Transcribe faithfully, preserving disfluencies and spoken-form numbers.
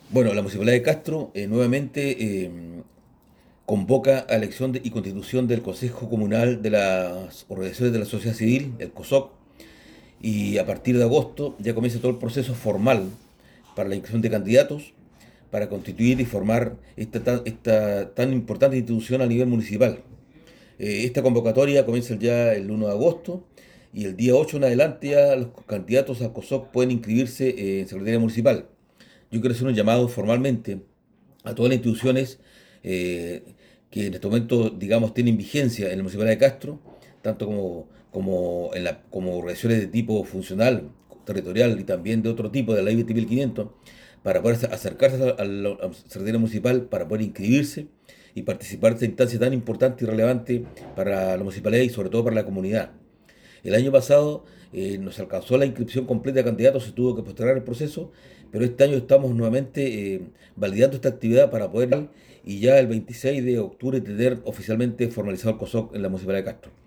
Bueno, la Municipalidad de Castro eh, nuevamente eh, convoca a elección de- y constitución del Consejo Comunal de las Organizaciones de la Sociedad Civil, el COSOC, y a partir de agosto ya comienza todo el proceso formal para la inscripción de candidatos para constituir y formar esta tan, esta tan importante institución a nivel municipal. Eh, esta convocatoria comienza ya el uno de agosto y el día ocho en adelante ya los candidatos al COSOC pueden inscribirse eh, en Secretaría Municipal. Yo quiero hacer un llamado formalmente a todas las instituciones eh, que en este momento, digamos, tienen vigencia en la Municipalidad de Castro, tanto como, como, en la, como organizaciones de tipo funcional, territorial y también de otro tipo, de la ley veinte mil quinientos, para poder acercarse a la, a la Secretaría Municipal, para poder inscribirse y participar de esta instancia tan importante y relevante para la municipalidad y sobre todo para la comunidad. El año pasado eh, nos alcanzó la inscripción completa de candidatos, se tuvo que postergar el proceso, pero este año estamos nuevamente eh, validando esta actividad para poder y ya el veintiséis de octubre tener oficialmente formalizado el COSOC en la Municipalidad de Castro.